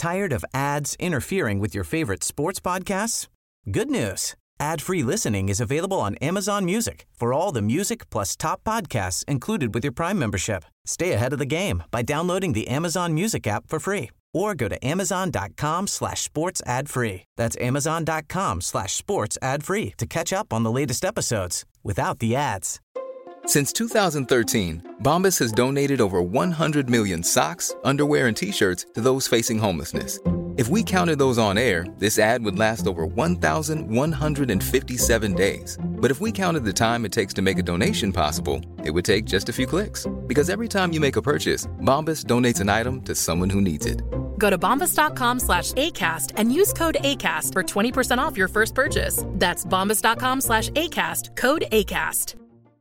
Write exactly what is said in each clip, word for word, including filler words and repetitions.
Tired of ads interfering with your favorite sports podcasts? Good news. Ad-free listening is available on Amazon Music for all the music plus top podcasts included with your Prime membership. Stay ahead of the game by downloading the Amazon Music app for free or go to amazon.com slash sports ad free. That's amazon.com slash sports ad free to catch up on the latest episodes without the ads. Since two thousand thirteen, Bombas has donated over one hundred million socks, underwear, and T-shirts to those facing homelessness. If we counted those on air, this ad would last over one thousand one hundred fifty-seven days. But if we counted the time it takes to make a donation possible, it would take just a few clicks. Because every time you make a purchase, Bombas donates an item to someone who needs it. Go to bombas.com slash ACAST and use code ACAST for twenty percent off your first purchase. That's bombas.com slash ACAST, code ACAST.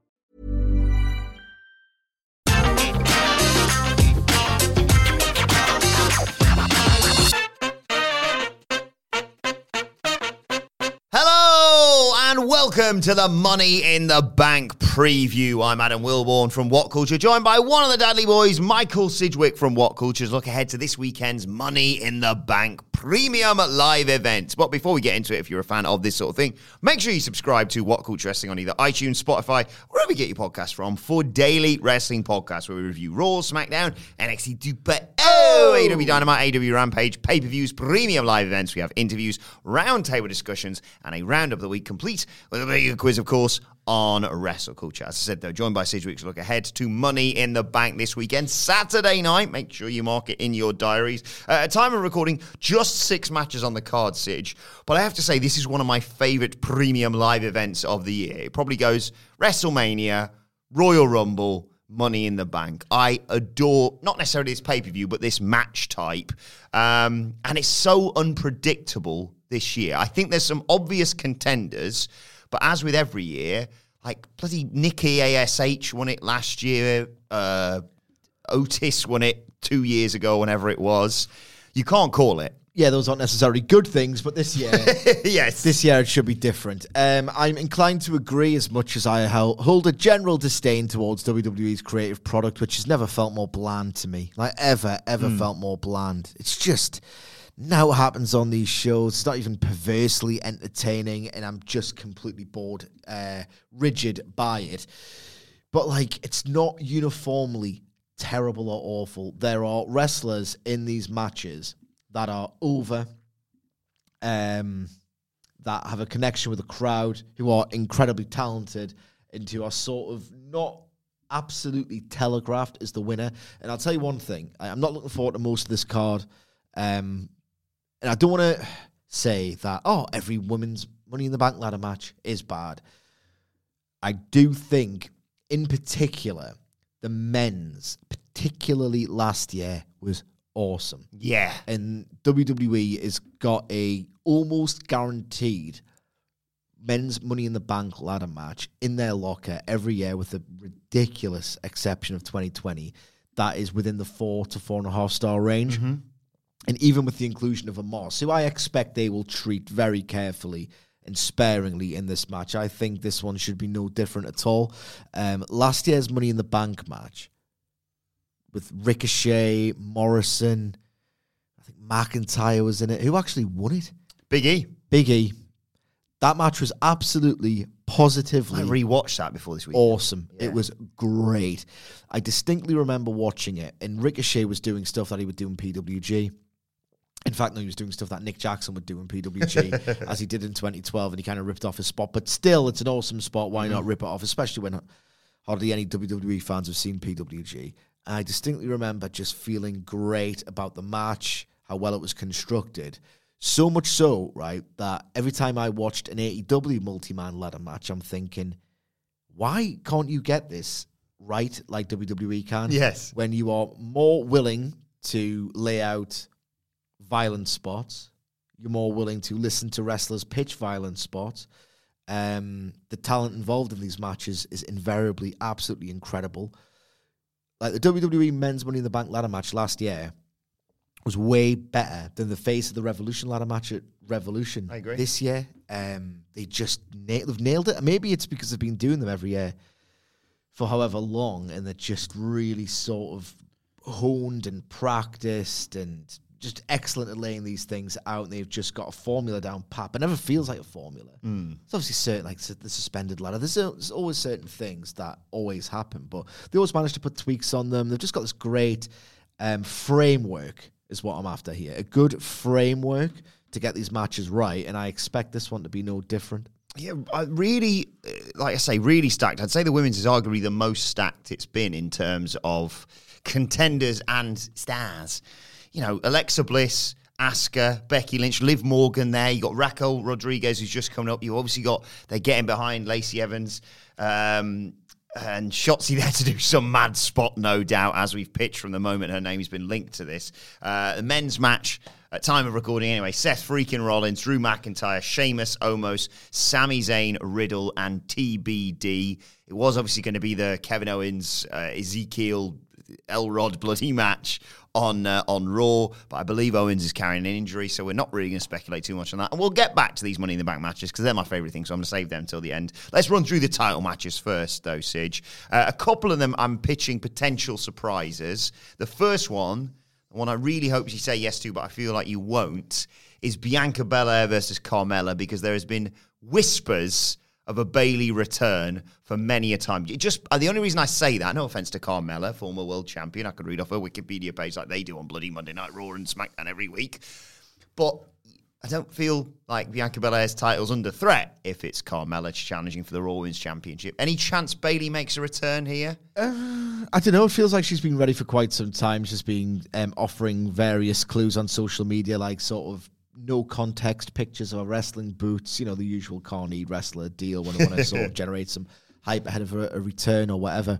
And welcome to the Money in the Bank preview. I'm Adam Wilborn from What Culture, joined by one of the Dudley boys, Michael Sidgwick from What Culture's look ahead to this weekend's Money in the Bank premium live event. But before we get into it, if you're a fan of this sort of thing, make sure you subscribe to What Culture Wrestling on either iTunes, Spotify, wherever you get your podcasts from, for daily wrestling podcasts where we review Raw, SmackDown, N X T Super, oh, A E W Dynamite, A E W Rampage, pay-per-views, premium live events. We have interviews, roundtable discussions, and a roundup of the week complete with a big quiz, of course, on Wrestle Culture. As I said, though, joined by Sidgwick's look ahead to Money in the Bank this weekend, Saturday night. Make sure you mark it in your diaries. Uh, at time of recording, just six matches on the card, Sidge. But I have to say, this is one of my favourite premium live events of the year. It probably goes WrestleMania, Royal Rumble, Money in the Bank. I adore, not necessarily this pay-per-view, but this match type. Um, and it's so unpredictable this year. I think there's some obvious contenders, but as with every year, like bloody Nikki A S H won it last year, uh, Otis won it two years ago, whenever it was. You can't call it. Yeah, those aren't necessarily good things, but this year, yes, this year it should be different. Um, I'm inclined to agree, as much as I hold a general disdain towards W W E's creative product, which has never felt more bland to me. Like, ever, ever mm. felt more bland. It's just, now what happens on these shows, it's not even perversely entertaining, and I'm just completely bored, uh, rigid by it. But, like, it's not uniformly terrible or awful. There are wrestlers in these matches that are over, um, that have a connection with the crowd, who are incredibly talented, and who are sort of not absolutely telegraphed as the winner. And I'll tell you one thing, I, I'm not looking forward to most of this card, um, and I don't want to say that, oh, every women's Money in the Bank ladder match is bad. I do think, in particular, the men's, particularly last year, was awesome. Yeah. And W W E has got a almost guaranteed men's Money in the Bank ladder match in their locker every year, with the ridiculous exception of twenty twenty. That is within the four to four and a half star range. Mm-hmm. And even with the inclusion of Amos, who I expect they will treat very carefully and sparingly in this match, I think this one should be no different at all. Um, last year's Money in the Bank match, with Ricochet, Morrison, I think McIntyre was in it. Who actually won it? Big E. Big E. That match was absolutely, positively... I rewatched that before this week. Awesome. Yeah. It was great. I distinctly remember watching it, and Ricochet was doing stuff that he would do in P W G. In fact, no, he was doing stuff that Nick Jackson would do in P W G, as he did in twenty twelve, and he kind of ripped off his spot. But still, it's an awesome spot. Why not rip it off, especially when hardly any W W E fans have seen P W G. And I distinctly remember just feeling great about the match, how well it was constructed. So much so, right, that every time I watched an A E W multi-man ladder match, I'm thinking, why can't you get this right like W W E can? Yes. When you are more willing to lay out violent spots, you're more willing to listen to wrestlers pitch violent spots. Um, the talent involved in these matches is invariably absolutely incredible. Like the W W E Men's Money in the Bank ladder match last year was way better than the Face of the Revolution ladder match at Revolution. I agree. This year. Um, they just na- they've nailed it. Maybe it's because they've been doing them every year for however long, and they're just really sort of honed and practiced and just excellent at laying these things out, and they've just got a formula down pat, but never feels like a formula. Mm. It's obviously certain, like the suspended ladder. There's, there's always certain things that always happen, but they always manage to put tweaks on them. They've just got this great um, framework, is what I'm after here. A good framework to get these matches right, and I expect this one to be no different. Yeah, I really, like I say, really stacked. I'd say the women's is arguably the most stacked it's been in terms of contenders and stars. You know, Alexa Bliss, Asuka, Becky Lynch, Liv Morgan there. You got Raquel Rodriguez, who's just coming up. You obviously got, they're getting behind Lacey Evans um, and Shotzi there to do some mad spot, no doubt, as we've pitched from the moment her name has been linked to this. Uh, the men's match, at time of recording anyway, Seth freaking Rollins, Drew McIntyre, Sheamus, Omos, Sami Zayn, Riddle, and T B D. It was obviously going to be the Kevin Owens, uh, Ezekiel, Elrod bloody match on uh, on Raw, but I believe Owens is carrying an injury, so we're not really going to speculate too much on that. And we'll get back to these Money in the Bank matches because they're my favourite thing, so I'm going to save them until the end. Let's run through the title matches first, though, Sige. Uh, a couple of them I'm pitching potential surprises. The first one, the one I really hope you say yes to, but I feel like you won't, is Bianca Belair versus Carmella, because there has been whispers of a Bayley return for many a time. It just uh, the only reason I say that, no offense to Carmella, former world champion, I could read off her Wikipedia page like they do on bloody Monday Night Raw and SmackDown every week, but I don't feel like Bianca Belair's title's under threat if it's Carmella challenging for the Raw Women's Championship. Any chance Bayley makes a return here? Uh, I don't know. It feels like she's been ready for quite some time. She's been um, offering various clues on social media, like sort of no context pictures of her wrestling boots, you know, the usual Carney wrestler deal when I want to sort of generate some hype ahead of a, a return or whatever.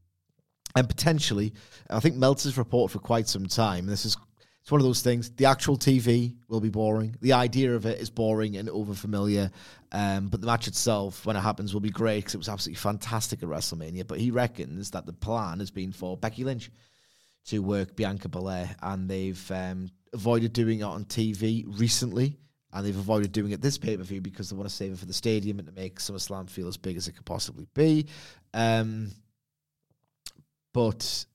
And potentially, I think Meltzer's reported for quite some time. This is it's one of those things. The actual T V will be boring. The idea of it is boring and overfamiliar. Um, but the match itself, when it happens, will be great because it was absolutely fantastic at WrestleMania. But he reckons that the plan has been for Becky Lynch to work Bianca Belair, and they've um, avoided doing it on T V recently, and they've avoided doing it this pay-per-view because they want to save it for the stadium and to make SummerSlam feel as big as it could possibly be. Um, but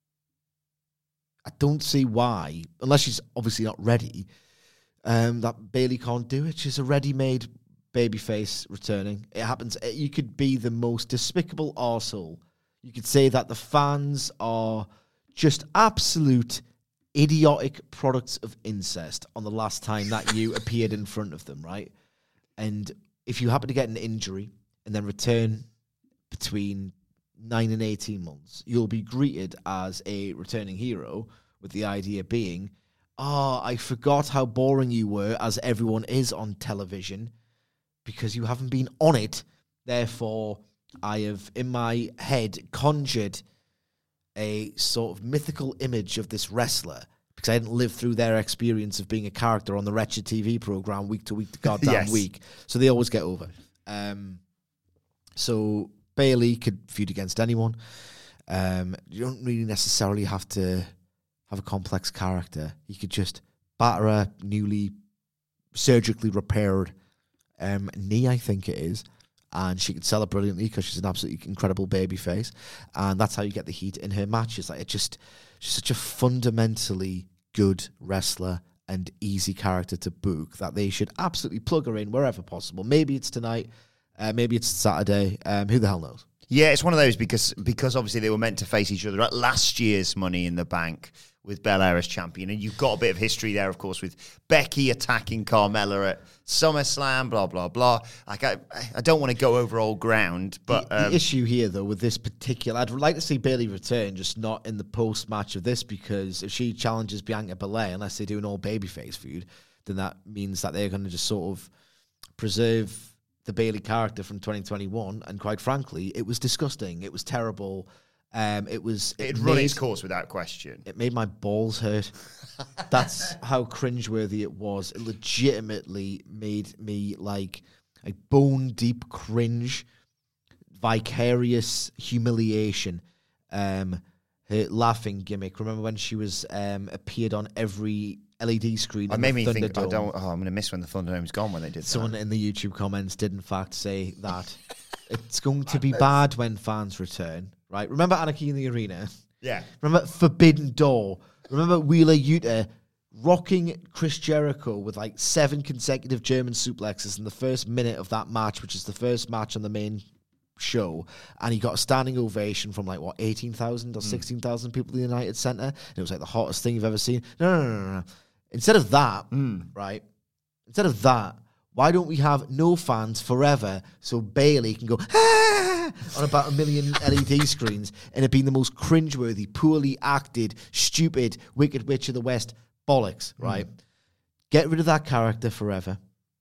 I don't see why, unless she's obviously not ready, um, that Bayley can't do it. She's a ready-made babyface returning. It happens. You could be the most despicable arsehole. You could say that the fans are just absolute idiotic products of incest on the last time that you appeared in front of them, right? And if you happen to get an injury and then return between nine and eighteen months, you'll be greeted as a returning hero, with the idea being, oh, I forgot how boring you were, as everyone is on television, because you haven't been on it. Therefore, I have, in my head, conjured a sort of mythical image of this wrestler, because I didn't live through their experience of being a character on the wretched T V program week to week to goddamn yes. week. So they always get over. Um, so Bayley could feud against anyone. Um, you don't really necessarily have to have a complex character. You could just batter a newly surgically repaired um, knee, I think it is, and she could sell it brilliantly because she's an absolutely incredible babyface, and that's how you get the heat in her matches. Like, it just, she's such a fundamentally good wrestler and easy character to book that they should absolutely plug her in wherever possible. Maybe it's tonight, uh, maybe it's Saturday. Um, who the hell knows? Yeah, it's one of those because because obviously they were meant to face each other at last year's Money in the Bank with Belair as champion, and you've got a bit of history there, of course, with Becky attacking Carmella at SummerSlam, blah blah blah. Like I, I don't want to go over old ground, but the, um, the issue here, though, with this particular, I'd like to see Bayley return, just not in the post match of this, because if she challenges Bianca Belair, unless they do an all babyface feud, then that means that they're going to just sort of preserve the Bayley character from twenty twenty-one, and quite frankly, it was disgusting. It was terrible. Um, it was. It, it run its course without question. It made my balls hurt. That's how cringeworthy it was. It legitimately made me like a bone deep cringe, vicarious humiliation. Um, her laughing gimmick. Remember when she was um, appeared on every L E D screen? It made me think, I don't, oh, I'm going to miss when the Thunderdome's gone when they did Someone that. in the YouTube comments did in fact say that it's going to be bad when fans return, right? Remember Anarchy in the Arena? Yeah. Remember Forbidden Door? Remember Wheeler Yuta rocking Chris Jericho with like seven consecutive German suplexes in the first minute of that match, which is the first match on the main show, and he got a standing ovation from like what eighteen thousand or mm. sixteen thousand people in the United Center, and it was like the hottest thing you've ever seen. No, no, no, no, no. Instead of that, mm. right? Instead of that, why don't we have no fans forever so Bayley can go ah! on about a million L E D screens, and it being the most cringeworthy, poorly acted, stupid Wicked Witch of the West bollocks, right? Mm. Get rid of that character forever.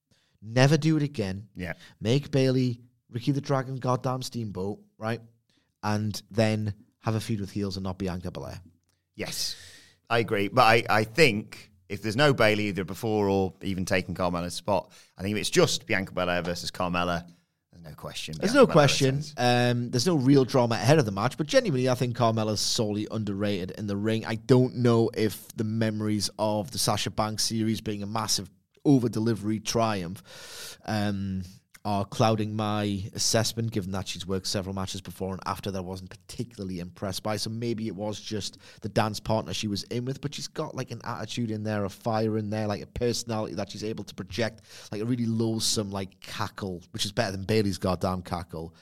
Never do it again. Yeah. Make Bayley Ricky the Dragon goddamn Steamboat, right? And then have a feud with heels and not Bianca Belair. Yes, I agree. But I, I think if there's no Bayley either before or even taking Carmella's spot, I think if it's just Bianca Belair versus Carmella, there's no question. There's Bianca no Belair question. Um, there's no real drama ahead of the match, but genuinely, I think Carmella's sorely underrated in the ring. I don't know if the memories of the Sasha Banks series being a massive over-delivery triumph um, are clouding my assessment, given that she's worked several matches before and after that I wasn't particularly impressed by. So maybe it was just the dance partner she was in with, but she's got like an attitude in there, a fire in there, like a personality that she's able to project, like a really loathsome like cackle, which is better than Bayley's goddamn cackle.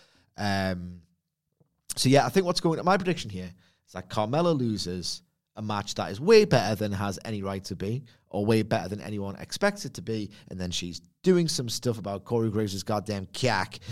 Um, so yeah, I think what's going on, my prediction here is that Carmella loses a match that is way better than has any right to be, or way better than anyone expects it to be, and then she's doing some stuff about Corey Graves' goddamn cack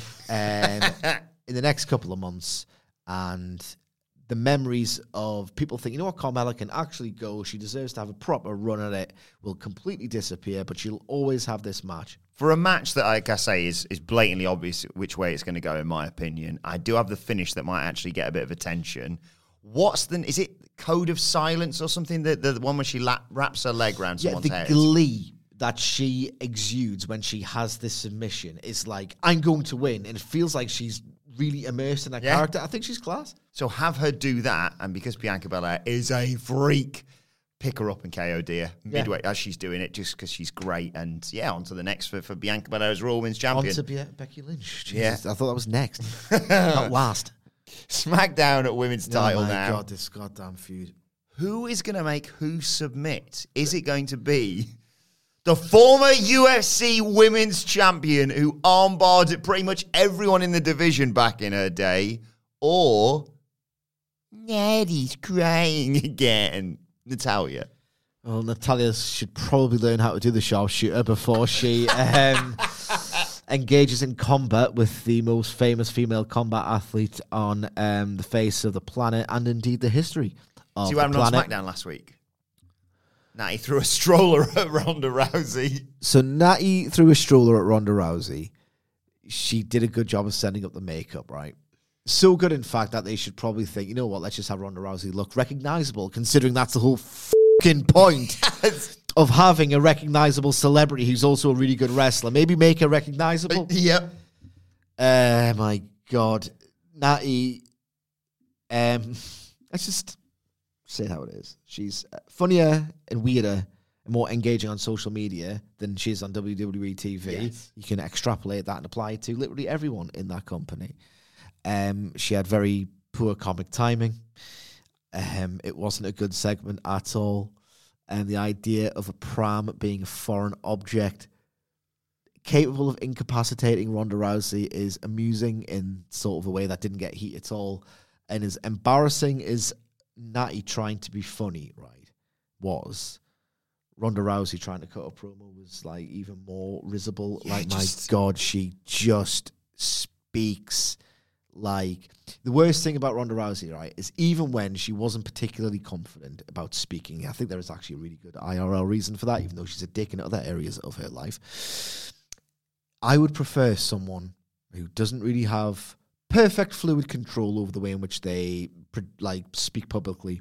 um, in the next couple of months, and the memories of people thinking, you know what, Carmella can actually go, she deserves to have a proper run at it, will completely disappear, but she'll always have this match. For a match that, like I say, is, is blatantly obvious which way it's going to go, in my opinion, I do have the finish that might actually get a bit of attention. What's the, is it Code of Silence or something? The, the one where she lap, wraps her leg around yeah, someone's the head? Glee that she exudes when she has this submission is like, I'm going to win. And it feels like she's really immersed in that yeah. character. I think she's class. So have her do that. And because Bianca Belair is a freak, pick her up and K O dear midway yeah. as she's doing it, just because she's great. And yeah, on to the next for, for Bianca Belair as Raw Women's Champion. On to Be- Becky Lynch. Jesus, yeah. I thought that was next. Not last. SmackDown at women's title now. Oh my now. God, this goddamn feud. Who is going to make who submit? Is it going to be the former U F C women's champion who armbarred pretty much everyone in the division back in her day, or Natty's crying again, Natalya? Well, Natalya should probably learn how to do the sharpshooter before she um, engages in combat with the most famous female combat athlete on um, the face of the planet and indeed the history of See the what happened planet. on SmackDown last week? Natty threw a stroller at Ronda Rousey. So Natty threw a stroller at Ronda Rousey. She did a good job of setting up the makeup, right? So good, in fact, that they should probably think, you know what, let's just have Ronda Rousey look recognizable, considering that's the whole fucking point yes. of having a recognizable celebrity who's also a really good wrestler. Maybe make her recognizable. Uh, yep. Uh, my God. Natty, um, let's just say it how it is. She's funnier and weirder and more engaging on social media than she is on W W E T V. Yes. You can extrapolate that and apply it to literally everyone in that company. Um, she had very poor comic timing. Um, it wasn't a good segment at all. And the idea of a pram being a foreign object capable of incapacitating Ronda Rousey is amusing in sort of a way that didn't get heat at all. And as embarrassing as Natty trying to be funny, right, was, Ronda Rousey trying to cut a promo was like even more risible. Yeah, like, just, my God, she just speaks like... The worst thing about Ronda Rousey, right, is even when she wasn't particularly confident about speaking, I think there is actually a really good I R L reason for that, even though she's a dick in other areas of her life. I would prefer someone who doesn't really have perfect fluid control over the way in which they like speak publicly.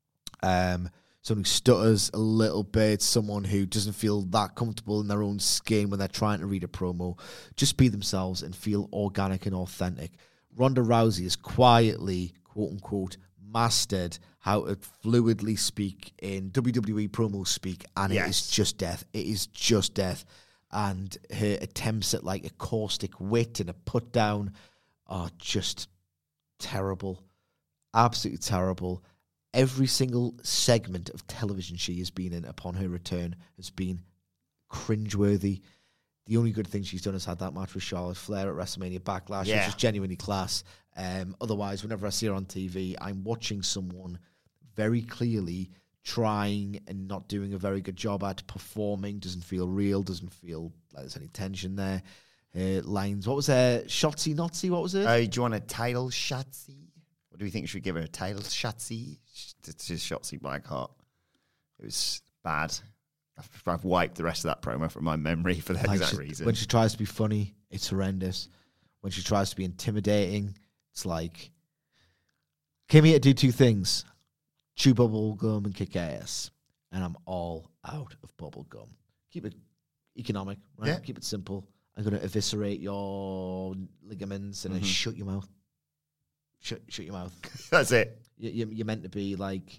Um, someone who stutters a little bit, someone who doesn't feel that comfortable in their own skin when they're trying to read a promo. Just be themselves and feel organic and authentic. Ronda Rousey is quietly, quote-unquote, mastered how to fluidly speak in W W E promo speak, and yes. it is just death. It is just death. And her attempts at, like, a caustic wit and a put-down are just terrible. Absolutely terrible. every single segment of television she has been in upon her return has been cringeworthy. The only good thing she's done is had that match with Charlotte Flair at WrestleMania Backlash, yeah. which is genuinely class. Um, otherwise, whenever I see her on T V, I'm watching someone very clearly trying and not doing a very good job at performing. Doesn't feel real, doesn't feel like there's any tension there. Uh, lines, what was there? Shotzi Notzi, what was it? Uh, do you want a title Shotzi? What do we think we should give her? A title Shotzi? It's just Shotzi Blackheart. It was bad. I've, I've wiped the rest of that promo from my memory for that like exact she, reason. When she tries to be funny, it's horrendous. When she tries to be intimidating, it's like, came here to do two things. Chew bubble gum and kick ass. And I'm all out of bubble gum. Keep it economic, right? Yeah. Keep it simple. I'm going to eviscerate your ligaments and mm-hmm. then shut your mouth. Shut, shut your mouth. That's it. You, you, you're meant to be like,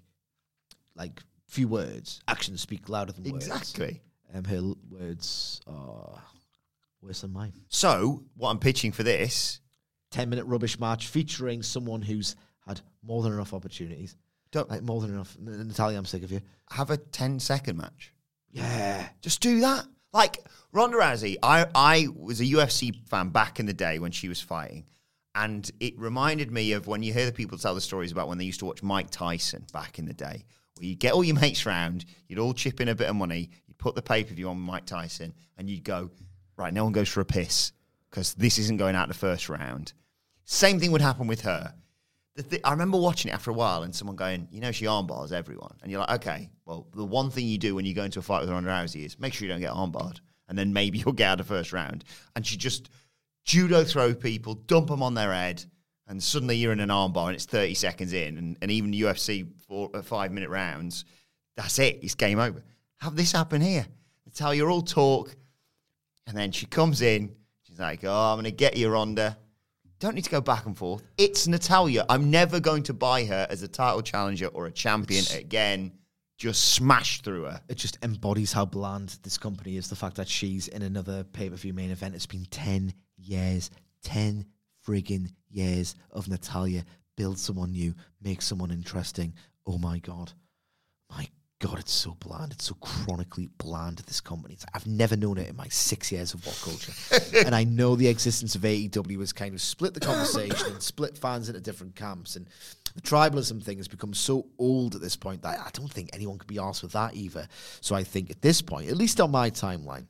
like few words. Actions speak louder than words. Exactly. Um, her l- words are worse than mine. So, what I'm pitching for this... ten-minute rubbish match featuring someone who's had more than enough opportunities. Don't, like, more than enough. Natalia, I'm sick of you. Have a ten-second match. Yeah. Just do that. Like, Ronda Rousey, I, I was a U F C fan back in the day when she was fighting, and it reminded me of when you hear the people tell the stories about when they used to watch Mike Tyson back in the day, where you'd get all your mates round, you'd all chip in a bit of money, you'd put the pay-per-view on Mike Tyson, and you'd go, right, no one goes for a piss, because this isn't going out the first round. Same thing would happen with her. The th- I remember watching it after a while and someone going, you know, she armbars everyone. And you're like, okay, well, the one thing you do when you go into a fight with Ronda Rousey is make sure you don't get armbarred. And then maybe you'll get out of the first round. And she just judo throw people, dump them on their head, and suddenly you're in an armbar and it's thirty seconds in. And, and even U F C four, uh, five-minute rounds, that's it. It's game over. Have this happen here. Natalya all talk. And then she comes in. She's like, oh, I'm going to get you, Ronda. Don't need to go back and forth. It's Natalya. I'm never going to buy her as a title challenger or a champion it's, again. Just smash through her. It just embodies how bland this company is. The fact that she's in another pay-per-view main event. It's been ten years. ten friggin' years of Natalya. Build someone new. Make someone interesting. Oh, my God. My God, it's so bland. It's so chronically bland, this company. It's, I've never known it in my six years of What Culture. And I know the existence of A E W has kind of split the conversation and split fans into different camps. And the tribalism thing has become so old at this point that I don't think anyone could be arsed with that either. So I think at this point, at least on my timeline,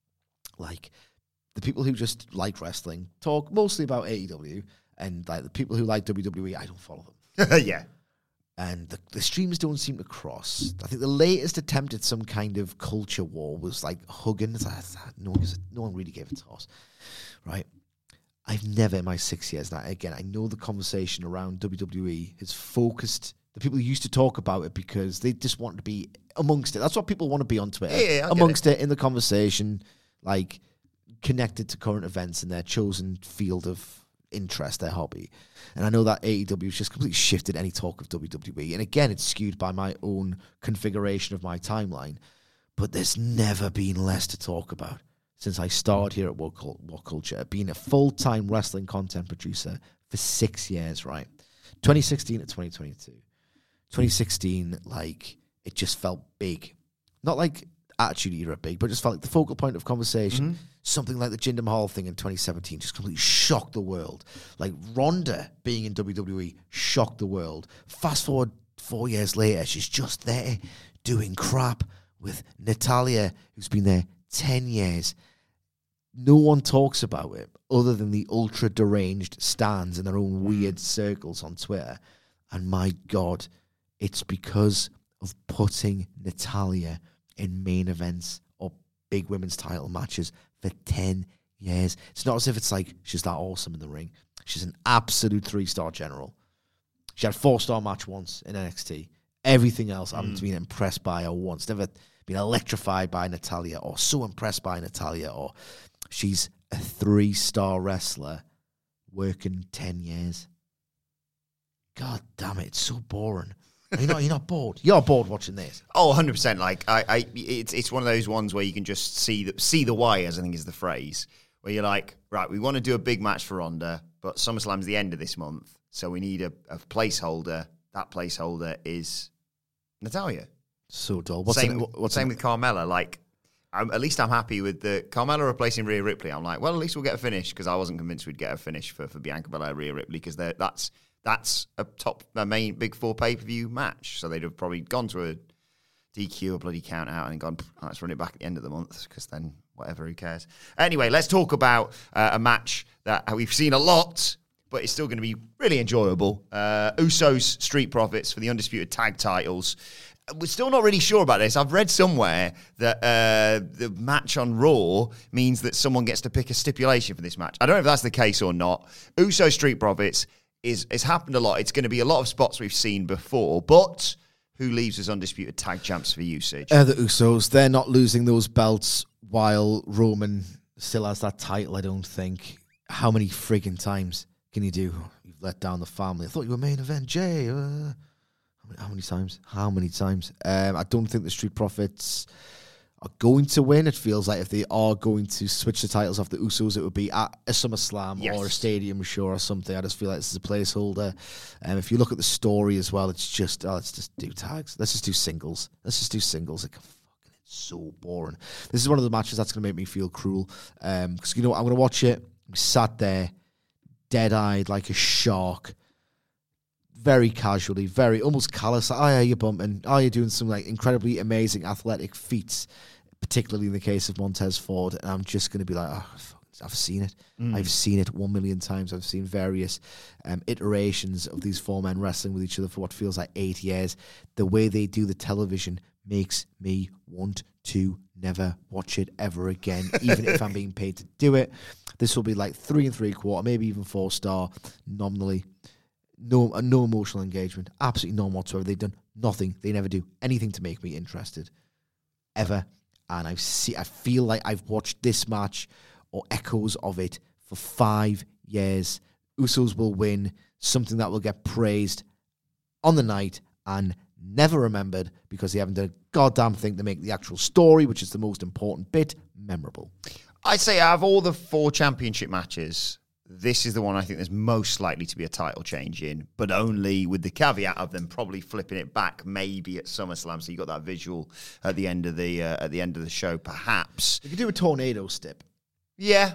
like the people who just like wrestling talk mostly about A E W, and like the people who like W W E, I don't follow them. Yeah. And the, the streams don't seem to cross. I think the latest attempt at some kind of culture war was like Huggins. No one, no one really gave a toss, right? I've never in my six years, now again, I know the conversation around W W E has focused, the people who used to talk about it because they just want to be amongst it. That's what people want to be on Twitter. Yeah, yeah, amongst it. it, in the conversation, like connected to current events in their chosen field of interest, their hobby. And I know that A E W has just completely shifted any talk of W W E. And again, it's skewed by my own configuration of my timeline. But there's never been less to talk about since I started here at What Culture, being a full-time wrestling content producer for six years, right? twenty sixteen to twenty twenty-two. twenty sixteen, like, it just felt big. Not like Attitude Era big, but it just felt like the focal point of conversation. Mm-hmm. Something like the Jinder Mahal thing in twenty seventeen just completely shocked the world. Like Ronda being in W W E shocked the world. Fast forward four years later, she's just there doing crap with Natalya, who's been there ten years. No one talks about it other than the ultra deranged stans in their own weird circles on Twitter. And my God, it's because of putting Natalya in main events or big women's title matches for ten years. It's not as if it's like she's that awesome in the ring. She's an absolute three-star general. She had a four-star match once in N X T. Everything else, mm. I haven't been impressed by her once. Never been electrified by Natalya or so impressed by Natalya. Or she's a three-star wrestler working ten years. God damn it, it's so boring. You're not, you're not bored. You're bored watching this. Oh, one hundred percent. Like, I, I, it's it's one of those ones where you can just see the, see the wires, I think is the phrase, where you're like, right, we want to do a big match for Ronda, but SummerSlam's the end of this month, so we need a, a placeholder that placeholder is Natalya. So dull. What's same it, what's same it? with Carmella. Like, I'm, at least I'm happy with the Carmella replacing Rhea Ripley. I'm like, well, at least we'll get a finish, because I wasn't convinced we'd get a finish for, for Bianca Belair, Rhea Ripley, because that's that's a top, a main big four pay per view match. So they'd have probably gone to a D Q, a bloody count out, and gone, oh, let's run it back at the end of the month, because then whatever, who cares? Anyway, let's talk about uh, a match that we've seen a lot, but it's still going to be really enjoyable. Uh, Usos Street Profits for the Undisputed Tag Titles. We're still not really sure about this. I've read somewhere that uh, the match on Raw means that someone gets to pick a stipulation for this match. I don't know if that's the case or not. Usos Street Profits is has happened a lot. It's going to be a lot of spots we've seen before, but who leaves as Undisputed Tag Champs for usage? Uh, the Usos. They're not losing those belts while Roman still has that title, I don't think. How many friggin' times can you do? You've let down the family. I thought you were main event, Jay. Uh, how many times? How many times? Um, I don't think the Street Profits are going to win. It feels like if they are going to switch the titles off the Usos, it would be at a SummerSlam yes. or a Stadium Show or something. I just feel like this is a placeholder. And um, if you look at the story as well, it's just, oh, let's just do tags. Let's just do singles. Let's just do singles. Like, fucking, it's so boring. This is one of the matches that's going to make me feel cruel. Because, um, you know, I'm going to watch it. I'm sat there, dead-eyed like a shark, very casually, very almost callous. Like, oh, yeah, you're bumping. Oh, you're doing some like incredibly amazing athletic feats, particularly in the case of Montez Ford. And I'm just going to be like, oh, fuck, I've seen it. Mm. I've seen it one million times. I've seen various um, iterations of these four men wrestling with each other for what feels like eight years. The way they do the television makes me want to never watch it ever again, even if I'm being paid to do it. This will be like three and three quarter, maybe even four star nominally. No, no emotional engagement. Absolutely none whatsoever. They've done nothing. They never do anything to make me interested, ever. And I see. I feel like I've watched this match or echoes of it for five years. Usos will win, something that will get praised on the night and never remembered because they haven't done a goddamn thing to make the actual story, which is the most important bit, memorable. I'd say out of all the four championship matches, this is the one I think there's most likely to be a title change in, but only with the caveat of them probably flipping it back maybe at SummerSlam. So you got that visual at the end of the uh, at the end of the show, perhaps. You could do a tornado step. Yeah,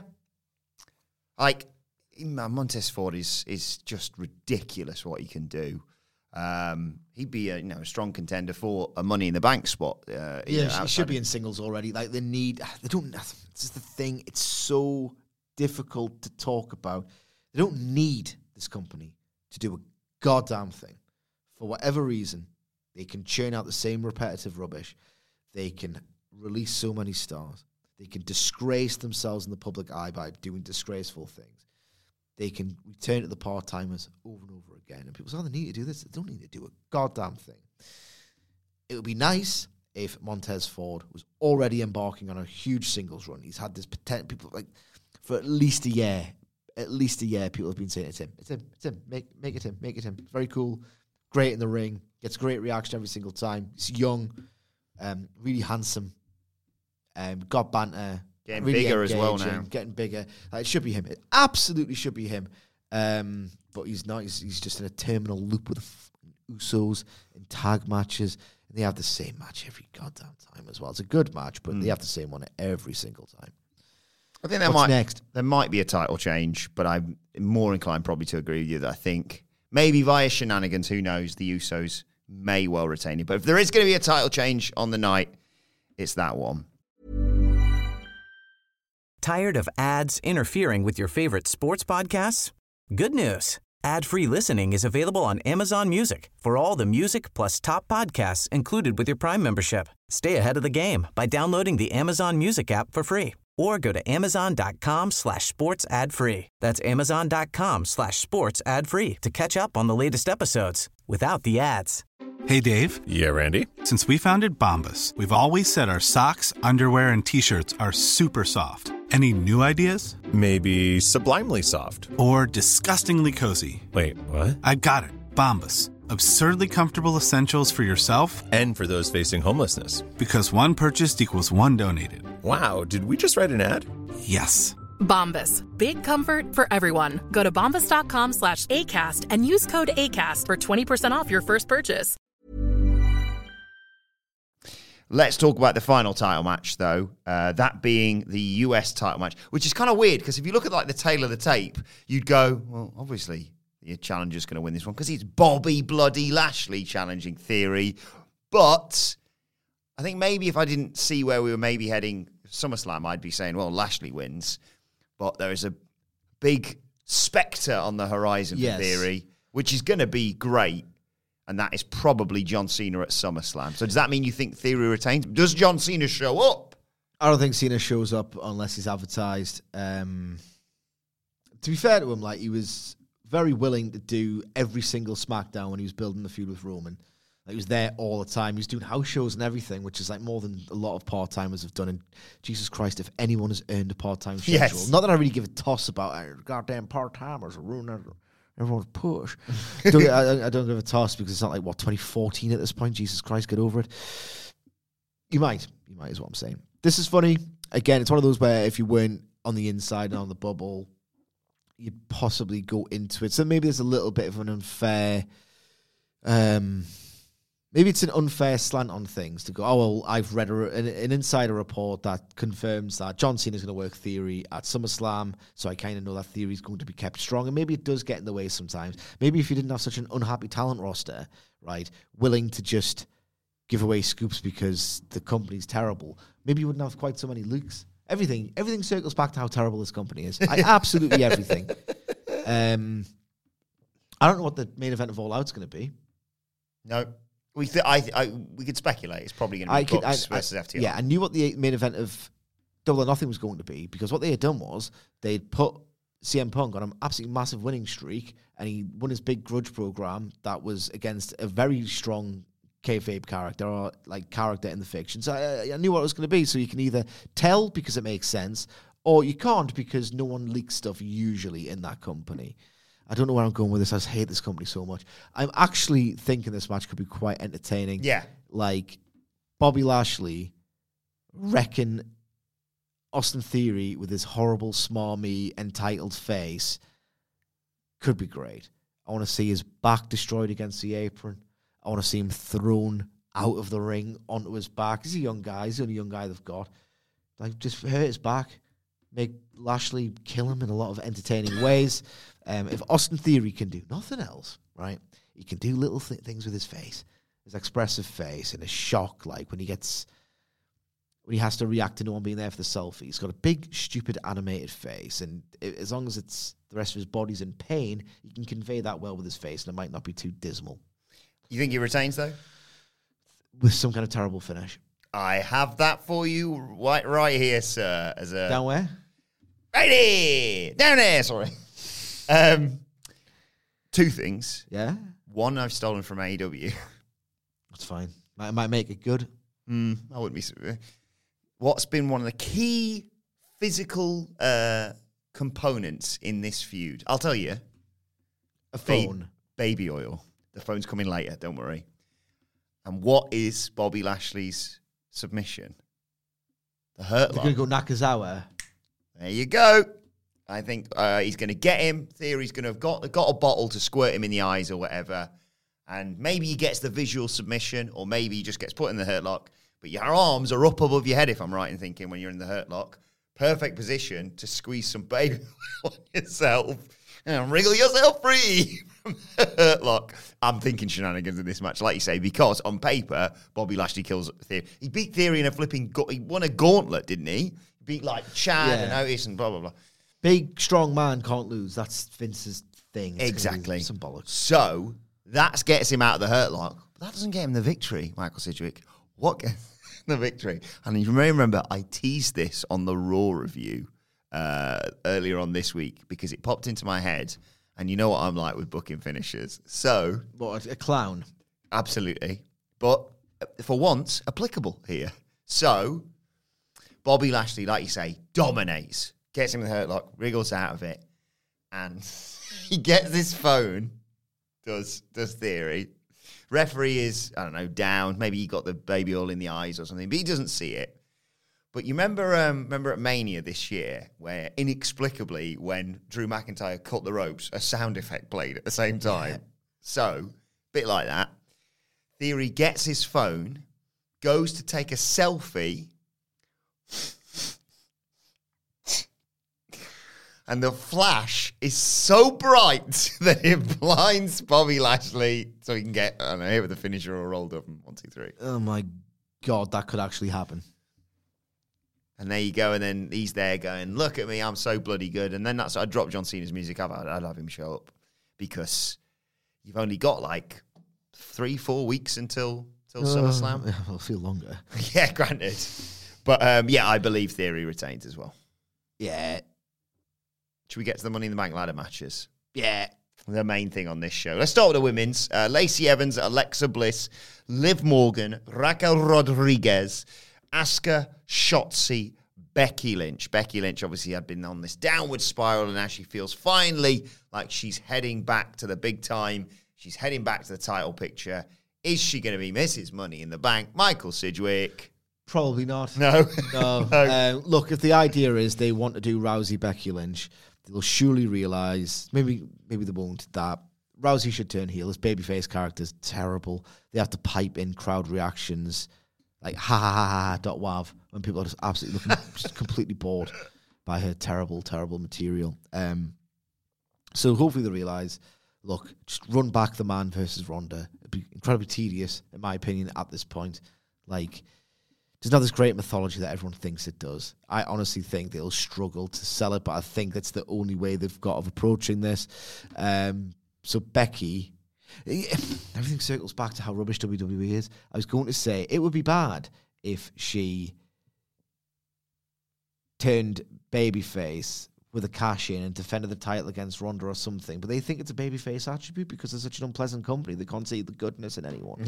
like Montez Ford is is just ridiculous what he can do. Um, he'd be a you know a strong contender for a Money in the Bank spot. Uh, yeah, know, he should be in singles already. Like they need, they don't. This is the thing. It's so difficult to talk about. They don't need this company to do a goddamn thing. For whatever reason, they can churn out the same repetitive rubbish. They can release so many stars. They can disgrace themselves in the public eye by doing disgraceful things. They can return to the part-timers over and over again. And people say, oh, they need to do this. They don't need to do a goddamn thing. It would be nice if Montez Ford was already embarking on a huge singles run. He's had this potential, people like, for at least a year, at least a year, people have been saying it's him, it's him, it's him, make, make it him, make it him. Very cool, great in the ring, gets great reaction every single time. He's young, um, really handsome, um, got banter, getting really bigger as well now, getting bigger. Like, it should be him. It absolutely should be him. Um, but he's not. He's, he's just in a terminal loop with the Usos in tag matches. And they have the same match every goddamn time as well. It's a good match, but mm. they have the same one every single time. I think there What's might next? There might be a title change, but I'm more inclined probably to agree with you that I think maybe via shenanigans, who knows, the Usos may well retain it. But if there is going to be a title change on the night, it's that one. Tired of ads interfering with your favorite sports podcasts? Good news. Ad-free listening is available on Amazon Music for all the music plus top podcasts included with your Prime membership. Stay ahead of the game by downloading the Amazon Music app for free or go to amazon.com slash sports ad free. That's amazon.com slash sports ad free to catch up on the latest episodes without the ads. Hey, Dave. Yeah, Randy. Since we founded Bombas, we've always said our socks, underwear, and T-shirts are super soft. Any new ideas? Maybe sublimely soft. Or disgustingly cozy. Wait, what? I got it. Bombas. Absurdly comfortable essentials for yourself and for those facing homelessness. Because one purchased equals one donated. Wow, did we just write an ad? Yes. Bombas. Big comfort for everyone. Go to bombas.com slash ACAST and use code ACAST for twenty percent off your first purchase. Let's talk about the final title match, though. Uh, that being the U S title match, which is kind of weird because if you look at like the tail of the tape, you'd go, well, obviously your challenger's going to win this one because it's Bobby Bloody Lashley challenging Theory. But I think maybe if I didn't see where we were maybe heading SummerSlam, I'd be saying, well, Lashley wins. But there is a big spectre on the horizon yes. for Theory, which is going to be great. And that is probably John Cena at SummerSlam. So does that mean you think Theory retains? Does John Cena show up? I don't think Cena shows up unless he's advertised. Um, to be fair to him, like he was very willing to do every single SmackDown when he was building the feud with Roman. Like, he was there all the time. He was doing house shows and everything, which is like more than a lot of part-timers have done. And Jesus Christ, if anyone has earned a part-time schedule. Yes. Not that I really give a toss about uh, goddamn part-timers are ruining everyone's push. don't, I, I don't give a toss because it's not like, what, twenty fourteen at this point? Jesus Christ, get over it. You might. You might is what I'm saying. This is funny. Again, it's one of those where if you weren't on the inside and on the bubble, you'd possibly go into it. So maybe there's a little bit of an unfair... Um, Maybe it's an unfair slant on things to go, oh, well, I've read a, an, an insider report that confirms that John Cena is going to work Theory at SummerSlam, so I kind of know that Theory is going to be kept strong, and maybe it does get in the way sometimes. Maybe if you didn't have such an unhappy talent roster, right, willing to just give away scoops because the company's terrible, maybe you wouldn't have quite so many leaks. Everything, everything circles back to how terrible this company is. I, absolutely everything. Um, I don't know what the main event of All Out's going to be. No. We th- I, th- I we could speculate. It's probably going to be I could, Bucks I, versus I, F T R. Yeah, I knew what the main event of Double or Nothing was going to be because what they had done was they'd put C M Punk on an absolutely massive winning streak and he won his big grudge program that was against a very strong kayfabe character or like character in the fiction. So I, I knew what it was going to be. So you can either tell because it makes sense or you can't because no one leaks stuff usually in that company. I don't know where I'm going with this. I just hate this company so much. I'm actually thinking this match could be quite entertaining. Yeah. Like, Bobby Lashley wrecking Austin Theory with his horrible, smarmy, entitled face could be great. I want to see his back destroyed against the apron. I want to see him thrown out of the ring onto his back. He's a young guy. He's the only young guy they've got. Like, just hurt his back. Make Lashley kill him in a lot of entertaining ways. Um, if Austin Theory can do nothing else, right, he can do little th- things with his face, his expressive face, and his shock, like when he gets, when he has to react to no one being there for the selfie. He's got a big, stupid, animated face, and it, as long as it's the rest of his body's in pain, he can convey that well with his face, and it might not be too dismal. You think he retains, though? With some kind of terrible finish. I have that for you right, right here, sir. As a Down where? Right here! Down there, sorry. Um, two things. Yeah? One I've stolen from A E W. That's fine. Might, might make it good. Mm, I wouldn't be... So, what's been one of the key physical uh, components in this feud? I'll tell you. A phone. Ba- baby oil. The phone's coming later, don't worry. And what is Bobby Lashley's submission? The Hurt They're Lock. going to go Nakazawa. There you go. I think uh, he's going to get him. Theory's going to have got, got a bottle to squirt him in the eyes or whatever. And maybe he gets the visual submission, or maybe he just gets put in the Hurt Lock. But your arms are up above your head, if I'm right in thinking, when you're in the Hurt Lock. Perfect position to squeeze some baby on yourself and wriggle yourself free from the Hurt Lock. I'm thinking shenanigans in this match, like you say, because on paper, Bobby Lashley kills Theory. He beat Theory in a flipping... Ga- he won a gauntlet, didn't he? He beat, like, Chad Yeah. and Otis and blah, blah, blah. Big, strong man can't lose. That's Vince's thing. It's Exactly. Some bollocks. So, that gets him out of the Hurt Lock. But that doesn't get him the victory, Michael Sidgwick. What gets the victory? And you may remember I teased this on the Raw review uh, earlier on this week because it popped into my head. And you know what I'm like with booking finishers. So... What, a clown? Absolutely. But for once, applicable here. So, Bobby Lashley, like you say, dominates. Gets him in the Hurt Lock, wriggles out of it. And he gets his phone. Does, does Theory. Referee is, I don't know, down. Maybe he got the baby oil in the eyes or something. But he doesn't see it. But you remember, um, remember at Mania this year, where inexplicably, when Drew McIntyre cut the ropes, a sound effect played at the same time. Yeah. So, bit like that. Theory gets his phone, goes to take a selfie, and the flash is so bright that it blinds Bobby Lashley so he can get, I don't know, hit with the finisher or rolled up and one, two, three. Oh my God, that could actually happen. And there you go, and then he's there going, look at me, I'm so bloody good. And then that's, I'd drop John Cena's music, I'd, I'd have him show up. Because you've only got like three, four weeks until, until uh, SummerSlam. It'll feel longer. Yeah, granted. But um, yeah, I believe Theory retains as well. Yeah. Should we get to the Money in the Bank ladder matches? Yeah. The main thing on this show. Let's start with the women's. Uh, Lacey Evans, Alexa Bliss, Liv Morgan, Raquel Rodriguez, Asuka, Shotzi, Becky Lynch. Becky Lynch obviously had been on this downward spiral, and now she feels finally like she's heading back to the big time. She's heading back to the title picture. Is she going to be Missus Money in the Bank? Michael Sidgwick. Probably not. No. No. no. Uh, look, if the idea is they want to do Rousey, Becky Lynch, they'll surely realise, maybe maybe they won't, that Rousey should turn heel. This babyface character is terrible. They have to pipe in crowd reactions like ha ha ha ha dot wav when people are just absolutely looking just completely bored by her terrible, terrible material. Um, so hopefully they realise, look, just run back the man versus Ronda. It'd be incredibly tedious, in my opinion, at this point. Like, there's not this great mythology that everyone thinks it does. I honestly think they'll struggle to sell it, but I think that's the only way they've got of approaching this. Um, so Becky, everything circles back to how rubbish W W E is. I was going to say, it would be bad if she turned babyface with a cash in and defended the title against Ronda or something, but they think it's a babyface attribute because it's such an unpleasant company. They can't see the goodness in anyone.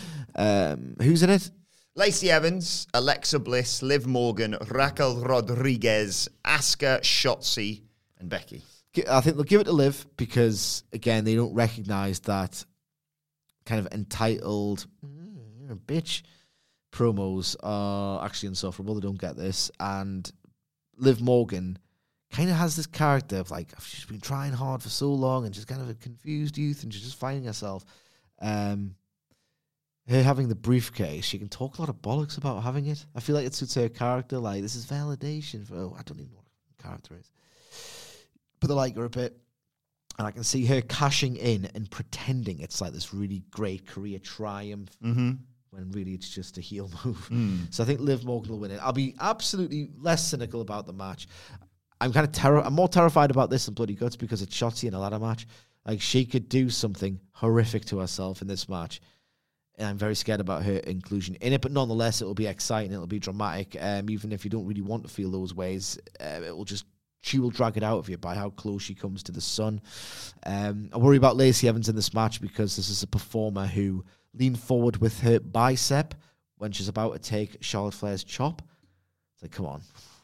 um, who's in it? Lacey Evans, Alexa Bliss, Liv Morgan, Raquel Rodriguez, Asuka, Shotzi, and Becky. I think they'll give it to Liv because, again, they don't recognise that kind of entitled, mm, you're a bitch, promos are actually insufferable. They don't get this. And Liv Morgan kind of has this character of like, she's been trying hard for so long and she's kind of a confused youth and she's just finding herself. Um, her having the briefcase, she can talk a lot of bollocks about having it. I feel like it suits her character. Like, this is validation for, oh, I don't even know what her character is. But they like her a bit. And I can see her cashing in and pretending it's like this really great career triumph mm-hmm. when really it's just a heel move. Mm. So I think Liv Morgan will win it. I'll be absolutely less cynical about the match. I'm kind of terror. I'm more terrified about this than Bloody Guts because it's Shotzi in a ladder match. Like, she could do something horrific to herself in this match. And I'm very scared about her inclusion in it. But nonetheless, it will be exciting. It will be dramatic. Um, even if you don't really want to feel those ways, uh, it will just... She will drag it out of you by how close she comes to the sun. Um, I worry about Lacey Evans in this match because this is a performer who leaned forward with her bicep when she's about to take Charlotte Flair's chop. It's like, come on.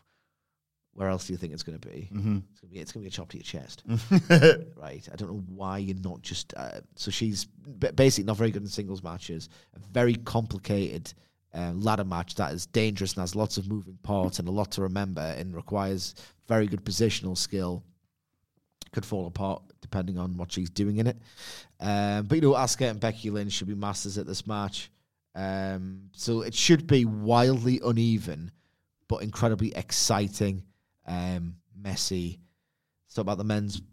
Where else do you think it's going to be? Mm-hmm. It's going to be it's going to be a chop to your chest. Right? I don't know why you're not just... Uh, so she's basically not very good in singles matches. A very complicated... Uh, ladder match that is dangerous and has lots of moving parts and a lot to remember and requires very good positional skill. Could fall apart depending on what she's doing in it. Um, but, you know, Asuka and Becky Lynch should be masters at this match. Um, so it should be wildly uneven, but incredibly exciting, um, messy. Let's talk about the men's.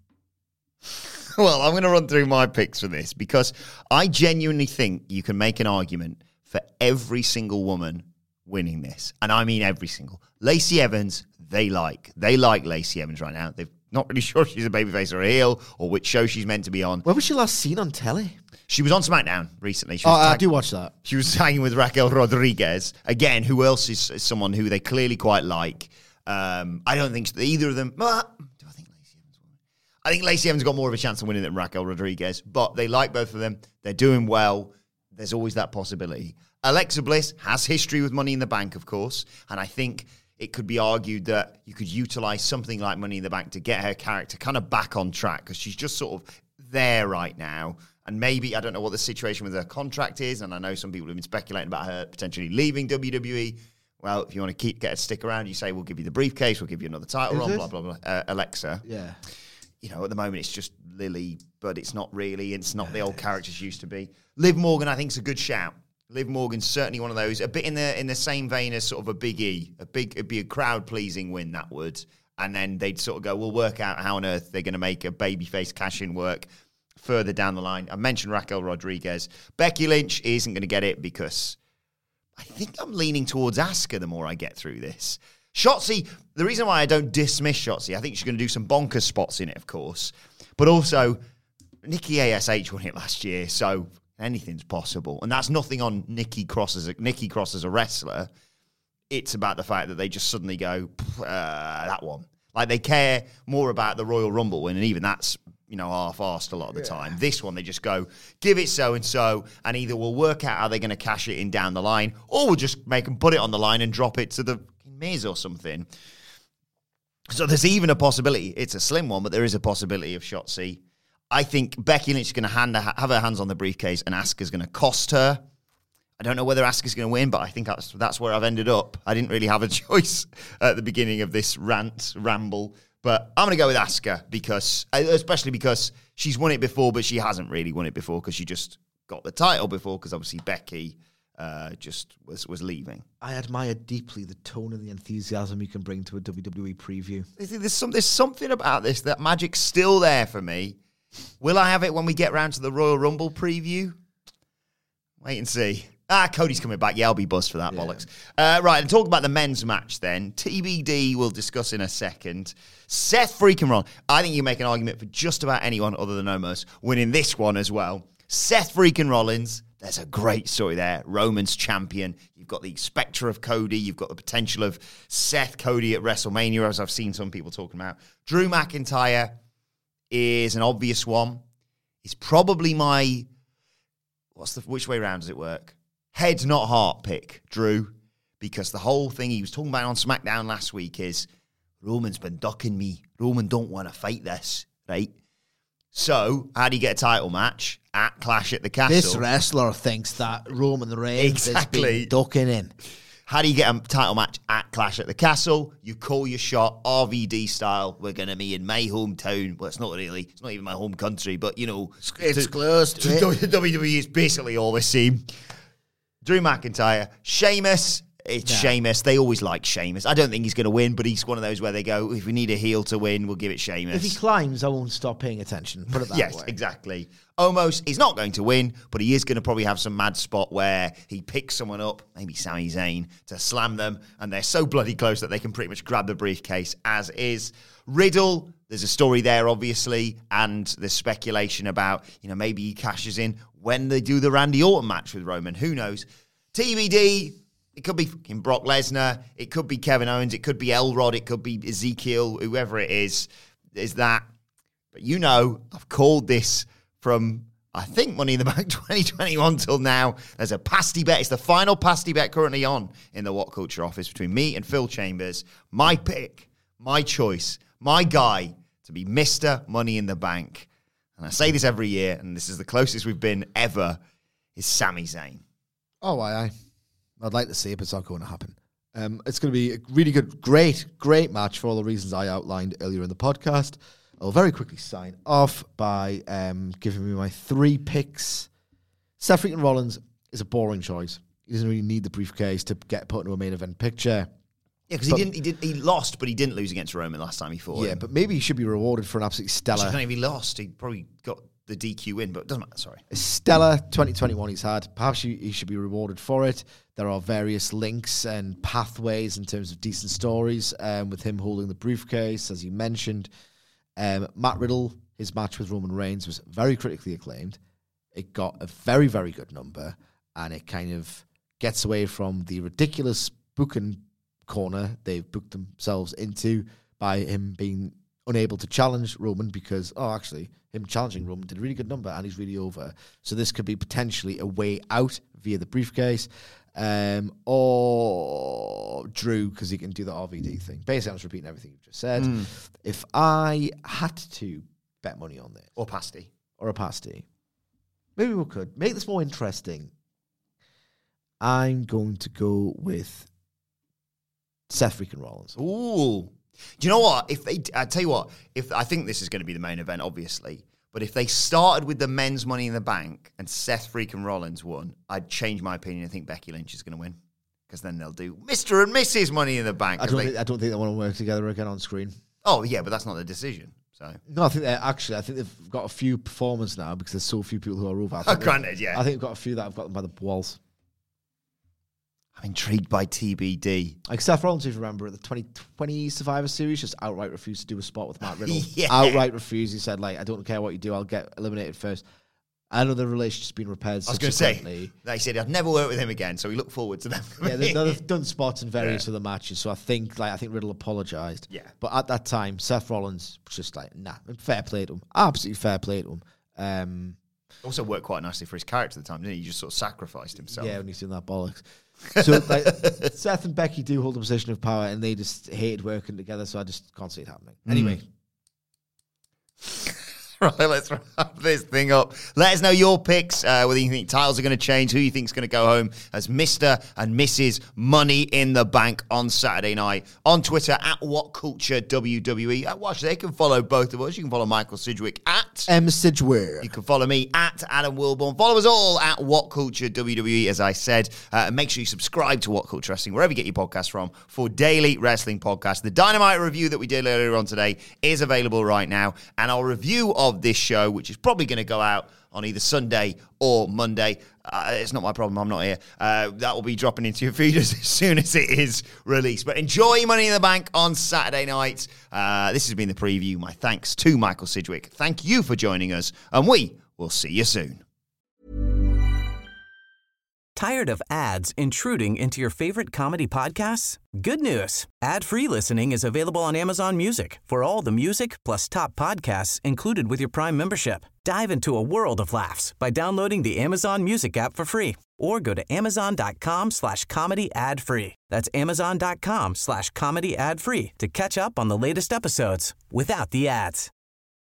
Well, I'm going to run through my picks for this because I genuinely think you can make an argument for every single woman winning this. And I mean every single. Lacey Evans, they like. They like Lacey Evans right now. They're not really sure if she's a babyface or a heel or which show she's meant to be on. Where was she last seen on telly? She was on SmackDown recently. She Oh, was I tag- do watch that. She was tagging with Raquel Rodriguez. Again, who else is, is someone who they clearly quite like? Um, I don't think either of them... Uh, do I think Lacey Evans will win? I think Lacey Evans got more of a chance of winning than Raquel Rodriguez, but they like both of them. They're doing well. There's always that possibility. Alexa Bliss has history with Money in the Bank, of course, and I think it could be argued that you could utilize something like Money in the Bank to get her character kind of back on track because she's just sort of there right now. And maybe, I don't know what the situation with her contract is, and I know some people have been speculating about her potentially leaving W W E, Well, if you want to keep get a stick around, you say, we'll give you the briefcase, we'll give you another title Is run, it? blah, blah, blah. Uh, Alexa. Yeah. You know, at the moment, it's just Lily, but it's not really. It's not the old characters used to be. Liv Morgan, I think, is a good shout. Liv Morgan's certainly one of those, a bit in the in the same vein as sort of a Big E. A big, it'd be a crowd-pleasing win, that would. And then they'd sort of go, we'll work out how on earth they're going to make a babyface cash-in work further down the line. I mentioned Raquel Rodriguez. Becky Lynch isn't going to get it because I think I'm leaning towards Asuka the more I get through this. Shotzi, the reason why I don't dismiss Shotzi, I think she's going to do some bonkers spots in it, of course. But also, Nikki A S H won it last year, so anything's possible. And that's nothing on Nikki Cross as a, Nikki Cross as a wrestler. It's about the fact that they just suddenly go, uh, that one. Like, they care more about the Royal Rumble win, and even that's, you know, half-arsed a lot of the yeah. time. This one, they just go, give it so-and-so, and either we'll work out how they're going to cash it in down the line, or we'll just make them put it on the line and drop it to the Miz or something. So there's even a possibility. It's a slim one, but there is a possibility of Shotzi. I think Becky Lynch is going to hand have her hands on the briefcase, and Asuka's going to cost her. I don't know whether Asuka's going to win, but I think that's that's where I've ended up. I didn't really have a choice at the beginning of this rant, ramble, but I'm going to go with Asuka, because, especially because she's won it before, but she hasn't really won it before because she just got the title before, because obviously Becky uh, just was, was leaving. I admire deeply the tone and the enthusiasm you can bring to a W W E preview. There's, some, there's something about this, that magic's still there for me. Will I have it when we get round to the Royal Rumble preview? Wait and see. Ah, Cody's coming back. Yeah, I'll be buzzed for that, yeah. bollocks. Uh, right, and talk about the men's match then. T B D we'll discuss in a second. Seth freaking Rollins. I think you make an argument for just about anyone other than Omos winning this one as well. Seth freaking Rollins. There's a great story there. Roman's champion. You've got the spectre of Cody. You've got the potential of Seth Cody at WrestleMania, as I've seen some people talking about. Drew McIntyre is an obvious one. He's probably my... What's the... Which way round does it work? Head, not heart pick, Drew, because the whole thing he was talking about on SmackDown last week is Roman's been ducking me. Roman don't want to fight this, right? So, how do you get a title match at Clash at the Castle? This wrestler thinks that Roman Reigns exactly. has been ducking him. How do you get a title match at Clash at the Castle? You call your shot R V D style. We're going to be in my hometown. Well, it's not really. It's not even my home country, but, you know. It's to, close to it. W W E is basically all the same. Drew McIntyre, Sheamus, it's yeah. Sheamus. They always like Sheamus. I don't think he's going to win, but he's one of those where they go, if we need a heel to win, we'll give it Sheamus. If he climbs, I won't stop paying attention. Put it that yes, way. Yes, exactly. Omos, he's not going to win, but he is going to probably have some mad spot where he picks someone up, maybe Sami Zayn, to slam them, and they're so bloody close that they can pretty much grab the briefcase as is. Riddle, there's a story there, obviously, and there's speculation about, you know, maybe he cashes in when they do the Randy Orton match with Roman. Who knows? T B D, it could be fucking Brock Lesnar, it could be Kevin Owens, it could be Elrod, it could be Ezekiel, whoever it is, is that. But you know, I've called this from, I think, Money in the Bank twenty twenty-one till now. There's a pasty bet. It's the final pasty bet currently on in the What Culture office between me and Phil Chambers. My pick, my choice, my guy to be Mister Money in the Bank. And I say this every year, and this is the closest we've been ever, is Sami Zayn. Oh, aye, aye. I'd like to see it, but it's not going to happen. Um, it's going to be a really good, great, great match for all the reasons I outlined earlier in the podcast. I'll very quickly sign off by um, giving me my three picks. Seth freaking Rollins is a boring choice. He doesn't really need the briefcase to get put into a main event picture. Yeah, because he didn't. He did. He lost, but he didn't lose against Roman last time he fought. Yeah, him. but maybe he should be rewarded for an absolutely stellar. Actually, if he lost, he probably got the D Q win, but it doesn't matter. Sorry. A stellar twenty twenty-one he's had. Perhaps he, he should be rewarded for it. There are various links and pathways in terms of decent stories um, with him holding the briefcase, as you mentioned. Um, Matt Riddle, his match with Roman Reigns was very critically acclaimed. It got a very, very good number, and it kind of gets away from the ridiculous booking corner they've booked themselves into by him being unable to challenge Roman because, oh, actually, him challenging Roman did a really good number and he's really over. So this could be potentially a way out via the briefcase, um, or Drew, because he can do the R V D thing. Basically, I'm just repeating everything you've just said. Mm. If I had to bet money on this. Or pasty. Or a pasty. Maybe we could. Make this more interesting. I'm going to go with Seth freaking Rollins. Ooh. Do you know what? If they, I tell you what, if I think this is going to be the main event, obviously, but if they started with the men's Money in the Bank and Seth freaking Rollins won, I'd change my opinion and think Becky Lynch is going to win. Because then they'll do Mister and Missus Money in the Bank. I don't, they, think, I don't think they want to work together again on screen. Oh, yeah, but that's not the decision. So No, I think they actually, I think they've got a few performers now because there's so few people who are over. I think Oh, granted, yeah. I think they've got a few that have got them by the balls. I'm intrigued by T B D. Like Seth Rollins, if you remember, at the twenty twenty Survivor Series, just outright refused to do a spot with Matt Riddle. Yeah. Outright refused. He said, like, I don't care what you do, I'll get eliminated first. I know the relationship's been repaired I was going to say, subsequently. they said I'd never work with him again, so we look forward to them. Yeah, they've, they've done spots in various Yeah. other matches, so I think like I think Riddle apologised. Yeah. But at that time, Seth Rollins was just like, nah, fair play to him. Absolutely fair play to him. Um, Also worked quite nicely for his character at the time, didn't he? He just sort of sacrificed himself. yeah, when he's doing that bollocks. So like, Seth and Becky do hold a position of power, and they just hated working together, so I just can't see it happening. Anyway. Right, let's wrap this thing up. Let us know your picks, uh, whether you think titles are going to change, who you think is going to go home as Mister and Missus Money in the Bank on Saturday night. On Twitter, at WhatCultureWWE. Uh, watch, they can follow both of us. You can follow Michael Sidgwick at M. Sidgware. You can follow me at Adam Wilborn. Follow us all at What Culture W W E, as I said. Uh, and make sure you subscribe to What Culture Wrestling, wherever you get your podcasts from, for daily wrestling podcasts. The Dynamite review that we did earlier on today is available right now. And our review of this show, which is probably going to go out on either Sunday or Monday. Uh, it's not my problem. I'm not here. Uh, that will be dropping into your feed as soon as it is released. But enjoy Money in the Bank on Saturday night. Uh, this has been the preview. My thanks to Michael Sidgwick. Thank you for joining us, and we will see you soon. Tired of ads intruding into your favorite comedy podcasts? Good news. Ad-free listening is available on Amazon Music for all the music plus top podcasts included with your Prime membership. Dive into a world of laughs by downloading the Amazon Music app for free or go to amazon.com slash comedy ad free. That's amazon.com slash comedy ad free to catch up on the latest episodes without the ads.